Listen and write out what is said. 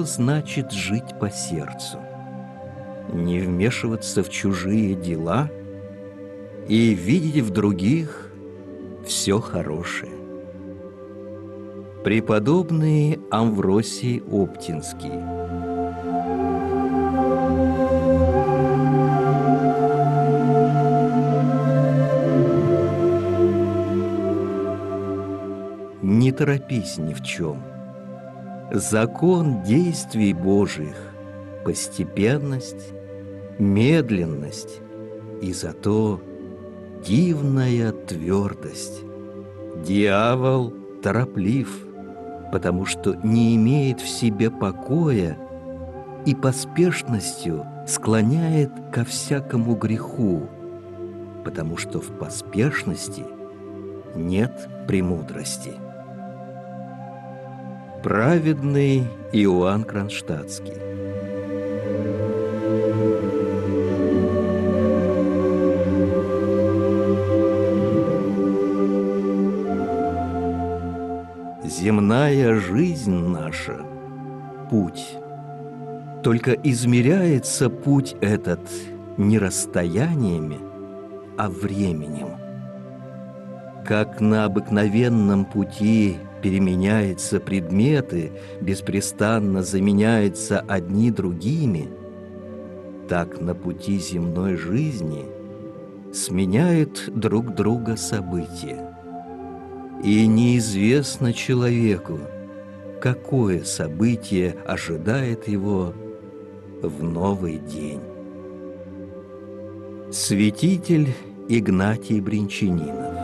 значит жить по сердцу, не вмешиваться в чужие дела и видеть в других все хорошее. Преподобный Амвросий Оптинский. Не торопись ни в чем. Закон действий Божьих – постепенность, медленность и зато дивная твердость. Дьявол тороплив, потому что не имеет в себе покоя и поспешностью склоняет ко всякому греху, потому что в поспешности нет премудрости. Праведный Иоанн Кронштадтский. Земная жизнь наша – путь. Только измеряется путь этот не расстояниями, а временем. Как на обыкновенном пути переменяются предметы, беспрестанно заменяются одни другими, так на пути земной жизни сменяют друг друга события. И неизвестно человеку, какое событие ожидает его в новый день. Святитель Игнатий Бринчанинов.